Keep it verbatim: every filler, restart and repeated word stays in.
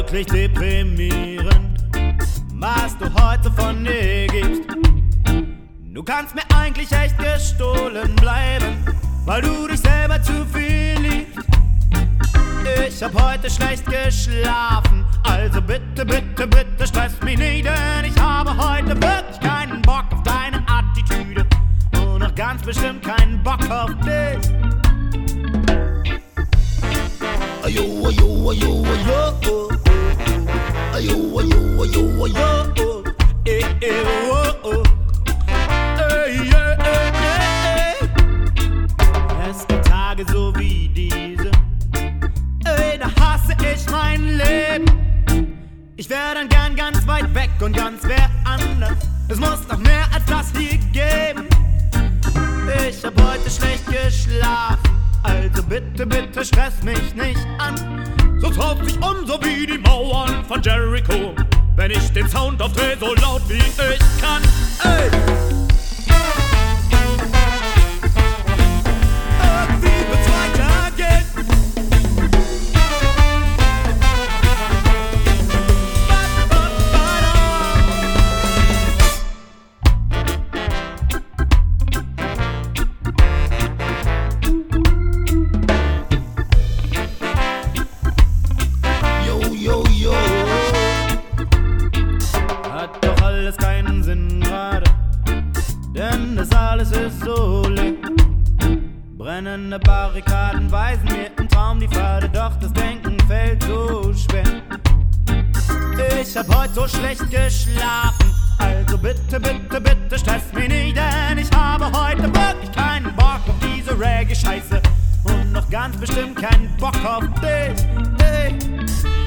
wirklich deprimierend, was du heute von dir gibst. Du kannst mir eigentlich echt gestohlen bleiben, weil du dich selber zu viel liebst. Ich hab heute schlecht geschlafen, also bitte, bitte, bitte stress mich nicht, denn ich habe heute wirklich keinen Bock auf deine Attitüde und noch ganz bestimmt keinen Bock auf dich. Ayo, ayo, ayo, ayo, ayo, ayo, ayo, ayo, eh, eh, oh, oh. Ey, ey, ey, ey. Es gibt Tage so wie diese, ey, da hasse ich mein Leben. Ich wär dann gern ganz weit weg und ganz wer anders. Es muss noch mehr als das hier geben. Ich hab heute schlecht geschlafen, also bitte, bitte stress mich nicht an. Sonst haut sich um so wie die Mauern von Jericho, wenn ich den Sound aufdreh so laut wie ich kann. Ey! Irgendwie wird's weitergehen. Hat doch alles keinen Sinn gerade, denn das alles ist so leer. Brennende Barrikaden weisen mir im Traum die Pfade, doch das Denken fällt so schwer. Ich hab heute so schlecht geschlafen, also bitte, bitte, bitte stress mich nicht, denn ich habe heute wirklich keinen Bock auf diese Reggae-Scheiße und noch ganz bestimmt keinen Bock auf dich. Hey.